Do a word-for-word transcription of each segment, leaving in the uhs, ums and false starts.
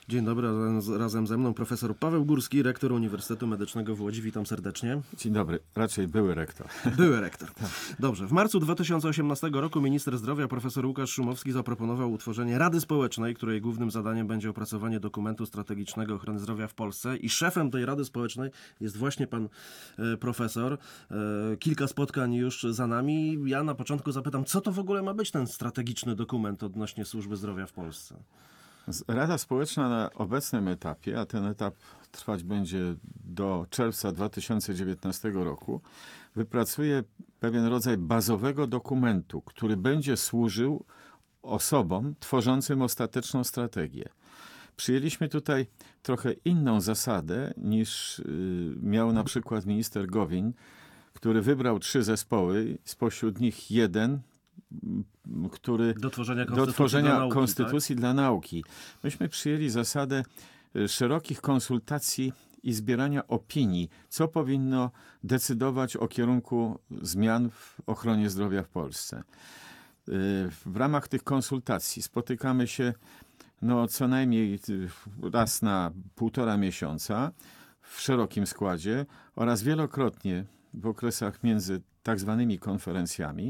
Dzień dobry, razem, razem ze mną profesor Paweł Górski, rektor Uniwersytetu Medycznego w Łodzi. Witam serdecznie. Dzień dobry, raczej były rektor. Były rektor. Dobrze. W marcu dwa tysiące osiemnastego roku minister zdrowia profesor Łukasz Szumowski zaproponował utworzenie Rady Społecznej, której głównym zadaniem będzie opracowanie dokumentu strategicznego ochrony zdrowia w Polsce. I szefem tej Rady Społecznej jest właśnie pan e, profesor. E, kilka spotkań już za nami. Ja na początku zapytam, co to w ogóle ma być ten strategiczny dokument odnośnie służby zdrowia w Polsce? Rada Społeczna na obecnym etapie, a ten etap trwać będzie do czerwca dwa tysiące dziewiętnastego roku, wypracuje pewien rodzaj bazowego dokumentu, który będzie służył osobom tworzącym ostateczną strategię. Przyjęliśmy tutaj trochę inną zasadę niż miał na przykład minister Gowin, który wybrał trzy zespoły, spośród nich jeden, który do tworzenia konstytucji, do tworzenia dla, nauki, konstytucji tak? dla nauki. Myśmy przyjęli zasadę szerokich konsultacji i zbierania opinii, co powinno decydować o kierunku zmian w ochronie zdrowia w Polsce. W ramach tych konsultacji spotykamy się no, co najmniej raz na półtora miesiąca w szerokim składzie oraz wielokrotnie w okresach między tak zwanymi konferencjami.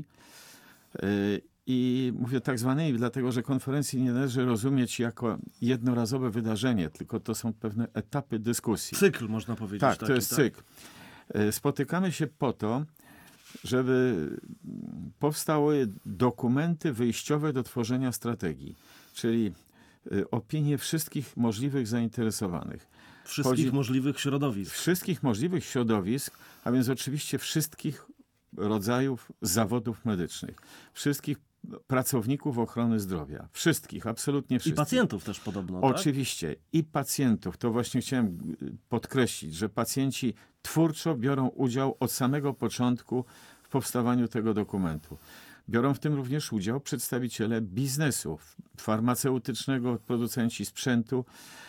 I mówię tak zwanymi, dlatego że konferencji nie należy rozumieć jako jednorazowe wydarzenie, tylko to są pewne etapy dyskusji. Cykl, można powiedzieć. Tak, taki, to jest tak? cykl. Spotykamy się po to, żeby powstały dokumenty wyjściowe do tworzenia strategii, czyli opinie wszystkich możliwych zainteresowanych. Wszystkich Chodzi, możliwych środowisk. Wszystkich możliwych środowisk, a więc oczywiście wszystkich rodzajów zawodów medycznych, wszystkich pracowników ochrony zdrowia, wszystkich, absolutnie wszystkich. I pacjentów też podobno, Oczywiście, tak? I pacjentów. To właśnie chciałem podkreślić, że pacjenci twórczo biorą udział od samego początku w powstawaniu tego dokumentu. Biorą w tym również udział przedstawiciele biznesu farmaceutycznego, producenci sprzętu,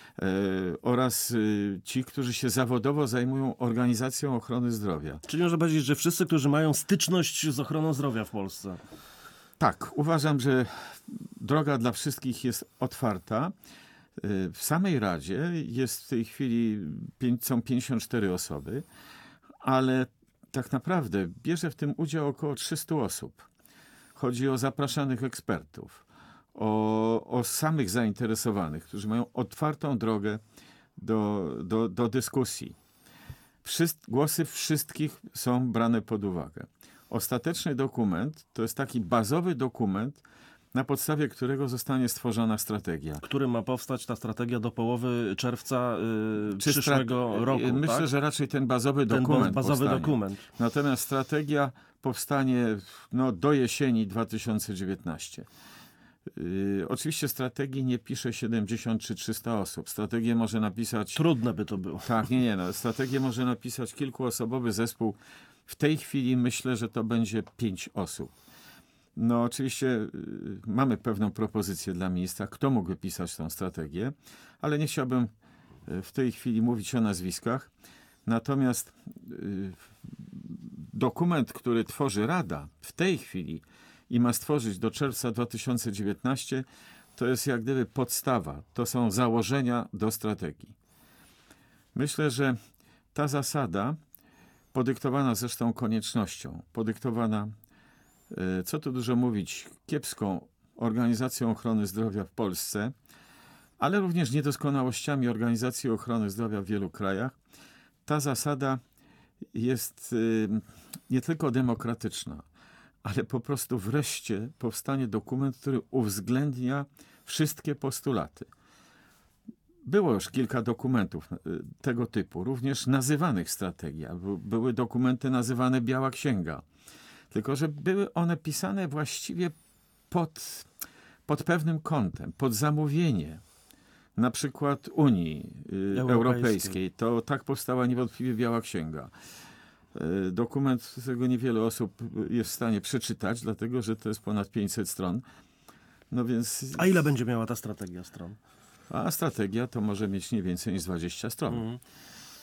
oraz ci, którzy się zawodowo zajmują organizacją ochrony zdrowia. Czyli można powiedzieć, że wszyscy, którzy mają styczność z ochroną zdrowia w Polsce. Tak, uważam, że droga dla wszystkich jest otwarta. W samej Radzie jest w tej chwili, są pięćdziesiąt cztery osoby, ale tak naprawdę bierze w tym udział około trzysta osób. Chodzi o zapraszanych ekspertów. O, o samych zainteresowanych, którzy mają otwartą drogę do, do, do dyskusji. Wszyst, głosy wszystkich są brane pod uwagę. Ostateczny dokument to jest taki bazowy dokument, na podstawie którego zostanie stworzona strategia. Który ma powstać ta strategia do połowy czerwca yy, przyszłego stra- roku. Myślę, tak? że raczej ten bazowy ten dokument bazowy powstanie. dokument. Natomiast strategia powstanie no, do jesieni dwa tysiące dziewiętnastego. Yy, oczywiście strategii nie pisze siedemdziesiąt czy trzysta osób. Strategię może napisać... Trudne by to było. Tak, nie, nie. No. Strategię może napisać kilkuosobowy zespół. W tej chwili myślę, że to będzie pięć osób. No oczywiście yy, mamy pewną propozycję dla ministra, kto mógłby pisać tą strategię, ale nie chciałbym yy, w tej chwili mówić o nazwiskach. Natomiast yy, dokument, który tworzy Rada w tej chwili i ma stworzyć do czerwca dwa tysiące dziewiętnastego, to jest jak gdyby podstawa. To są założenia do strategii. Myślę, że ta zasada, podyktowana zresztą koniecznością, podyktowana, co tu dużo mówić, kiepską organizacją ochrony zdrowia w Polsce, ale również niedoskonałościami organizacji ochrony zdrowia w wielu krajach, ta zasada jest nie tylko demokratyczna, ale po prostu wreszcie powstanie dokument, który uwzględnia wszystkie postulaty. Było już kilka dokumentów tego typu, również nazywanych strategia. Były dokumenty nazywane Biała Księga. Tylko że były one pisane właściwie pod, pod pewnym kątem, pod zamówienie. Na przykład Unii Europejskiej. Europejskiej. To tak powstała niewątpliwie Biała Księga. Dokument, którego niewiele osób jest w stanie przeczytać, dlatego że to jest ponad pięćset stron. No więc... A ile będzie miała ta strategia stron? A strategia to może mieć nie więcej niż dwadzieścia stron. Mm.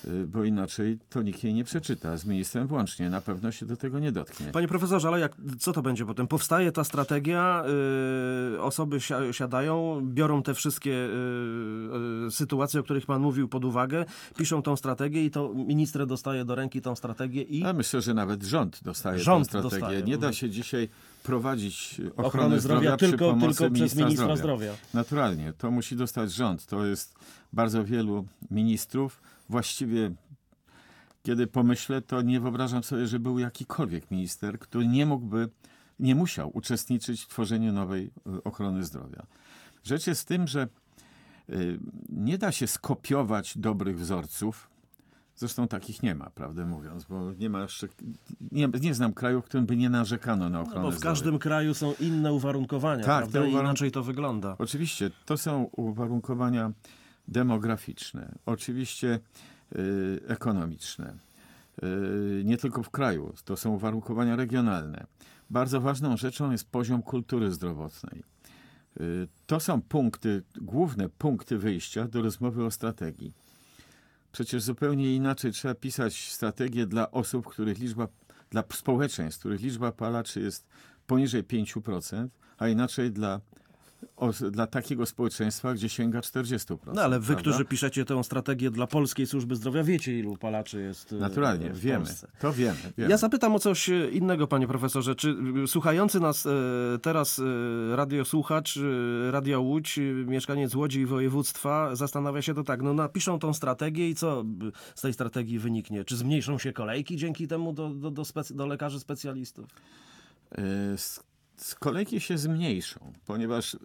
y, bo inaczej to nikt jej nie przeczyta, z ministrem włącznie. Na pewno się do tego nie dotknie. Panie profesorze, ale jak, co to będzie potem? Powstaje ta strategia, y, osoby si- siadają, biorą te wszystkie y, y, sytuacje, o których pan mówił, pod uwagę, piszą tą strategię i to minister dostaje do ręki tą strategię i... Ja myślę, że nawet rząd dostaje Rząd tę strategię. dostaje. Nie da się dzisiaj prowadzić ochrony, Ochrony zdrowia zdrowia przy tylko, pomocy tylko przez ministra zdrowia. Naturalnie. To musi dostać rząd. To jest bardzo wielu ministrów. Właściwie, kiedy pomyślę, to nie wyobrażam sobie, że był jakikolwiek minister, który nie mógłby, nie musiał uczestniczyć w tworzeniu nowej y, ochrony zdrowia. Rzecz jest w tym, że y, nie da się skopiować dobrych wzorców. Zresztą takich nie ma, prawdę mówiąc, bo nie ma jeszcze, nie, nie znam kraju, w którym by nie narzekano na ochronę No bo w zdrowia. każdym kraju są inne uwarunkowania, Tak, prawda? te I uwarun- inaczej to wygląda. Oczywiście, to są uwarunkowania demograficzne, oczywiście y, ekonomiczne, y, nie tylko w kraju, to są uwarunkowania regionalne. Bardzo ważną rzeczą jest poziom kultury zdrowotnej. Y, to są punkty, główne punkty wyjścia do rozmowy o strategii. Przecież zupełnie inaczej trzeba pisać strategię dla osób, których liczba, dla społeczeństw, których liczba palaczy jest poniżej pięć procent, a inaczej dla, o, dla takiego społeczeństwa, gdzie sięga czterdzieści procent. No ale wy, prawda? którzy piszecie tę strategię dla polskiej służby zdrowia, wiecie, ilu palaczy jest y, Naturalnie, w wiemy. Polsce. To wiemy, wiemy. Ja zapytam o coś innego, panie profesorze. Czy y, słuchający nas y, teraz y, radiosłuchacz, y, Radia Łódź, y, mieszkaniec Łodzi i województwa zastanawia się to tak, no napiszą tą strategię i co y, z tej strategii wyniknie? Czy zmniejszą się kolejki dzięki temu do, do, do, specy- do lekarzy specjalistów? Y, Z, z kolejki się zmniejszą, ponieważ y,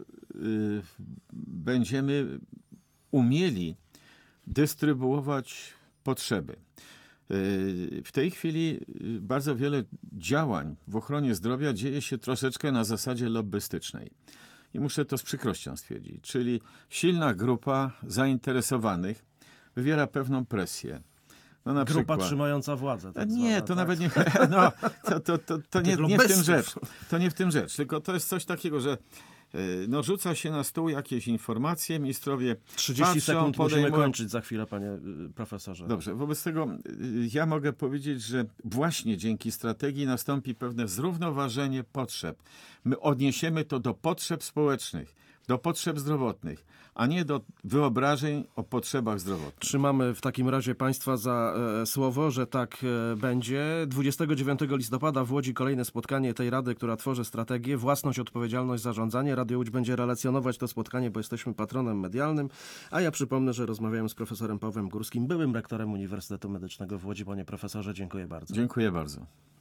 będziemy umieli dystrybuować potrzeby. Y, W tej chwili y, bardzo wiele działań w ochronie zdrowia dzieje się troszeczkę na zasadzie lobbystycznej. I muszę to z przykrością stwierdzić. Czyli silna grupa zainteresowanych wywiera pewną presję. No na Grupa przykład, trzymająca władzę. Tak nie, zwana, to tak? nawet nie. No, to, to, to, to nie, Tych nie w tym lobbystów. rzecz. To nie w tym rzecz. Tylko to jest coś takiego, że yy, no, rzuca się na stół jakieś informacje, ministrowie trzydzieści patrzą, sekund musimy podejmują- kończyć za chwilę, panie y, profesorze. Dobrze, wobec tego yy, ja mogę powiedzieć, że właśnie dzięki strategii nastąpi pewne zrównoważenie potrzeb. My odniesiemy to do potrzeb społecznych, do potrzeb zdrowotnych, a nie do wyobrażeń o potrzebach zdrowotnych. Trzymamy w takim razie państwa za e, słowo, że tak e, będzie. dwudziestego dziewiątego listopada w Łodzi kolejne spotkanie tej Rady, która tworzy strategię, własność, odpowiedzialność, zarządzanie. Radio Łódź będzie relacjonować to spotkanie, bo jesteśmy patronem medialnym. A ja przypomnę, że rozmawiałem z profesorem Pawłem Górskim, byłym rektorem Uniwersytetu Medycznego w Łodzi. Panie profesorze, dziękuję bardzo. Dziękuję bardzo.